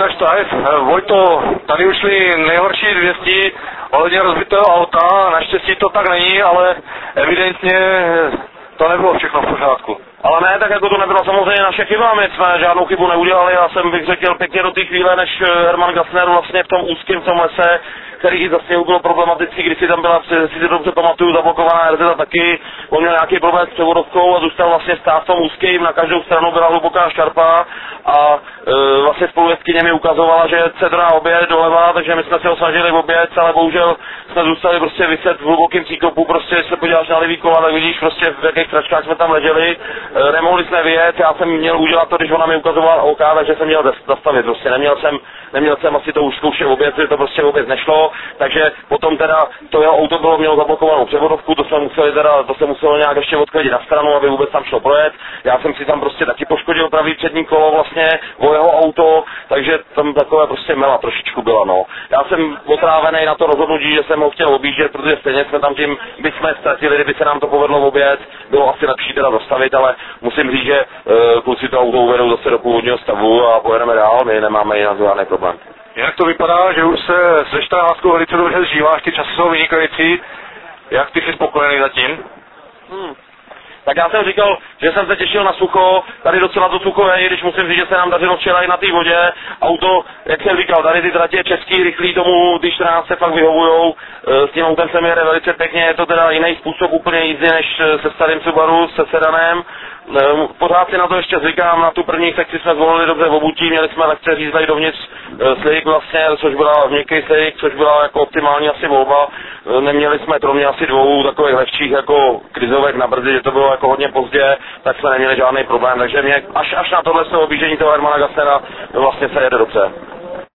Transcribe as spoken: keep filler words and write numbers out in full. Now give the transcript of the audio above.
Peter Štajs. Vojto, tady ušly nejhorší zvěsti ohledně rozbitého auta, naštěstí to tak není, ale evidentně to nebylo všechno v pořádku. Ale ne, tak jako to nebyla samozřejmě naše chyba, my jsme žádnou chybu neudělali, já jsem bych řekl pěkně do té chvíle, než Herman Gassner vlastně v tom úzkém v tom lese, který i zase bylo problematický, když si tam byla, si to dobře pamatuju, zablokovaná R Z taky, on měl nějaký problém s převodovkou a zůstal vlastně stát v tom úzkým, na každou stranu byla hluboká šarpa a e, vlastně spolujezdkyně mi ukazovala, že cedrá oběd doleva, takže my jsme se ho snažili obět, ale bohužel jsme zůstali prostě vyset v hlubokém příkopu, prostě když se podíváš na levý kola, tak vidíš prostě v jakých tračkách jsme tam leželi, e, nemohli jsme vyjet, já jsem měl udělat to, když ona mi ukazovala OK, takže jsem měl zastavit, prostě neměl jsem, neměl jsem asi to už zkoušet obět, to prostě vůbec nešlo, takže potom teda to jeho auto bylo mělo zablokovanou převodovku, to jsme museli teda, to se muselo nějak ještě odklidit na stranu, aby vůbec tam šlo projet. Já jsem si tam prostě taky poškodil pravý přední kolo vlastně o jeho auto, takže tam takové prostě mela trošičku byla, no. Já jsem otrávený na to rozhodnutí, že jsem ho chtěl objíždět, protože stejně jsme tam tím, by jsme ztratili, kdyby se nám to povedlo obět, bylo asi lepší teda zastavit, ale musím říct, že uh, kluci to auto uvedou zase do původního stavu a pojedeme dál, my nemáme jinak žádný problém. Jak to vypadá, že už se se čtrnáctkou velice dobře zžíváš, ty časy jsou vynikající. Jak ty jsi spokojený zatím? Hmm. Tak já jsem říkal, že jsem se těšil na sucho, tady docela to sucho je, i když musím říct, že se nám dařilo včera i na té vodě. Auto, jak jsem říkal, tady ty tratě český, rychlý tomu, ty čtrnáct se fakt vyhovujou, s tím autem se mi jede velice pěkně, je to teda jiný způsob úplně jízdy než se starým Subaru, se sedanem. Pořád si na to ještě zvykám, na tu první sekci jsme zvolili dobře v obutí, měli jsme lehce řízlej dovnitř slik vlastně, což byla měkký slik, což byla jako optimální asi volba. Neměli jsme kromě asi dvou takových lehčích jako krizovek na brzdi, že to bylo jako hodně pozdě, tak jsme neměli žádný problém, takže mě až, až na tohle objíždění toho Hermana Gassnera vlastně se jede dobře.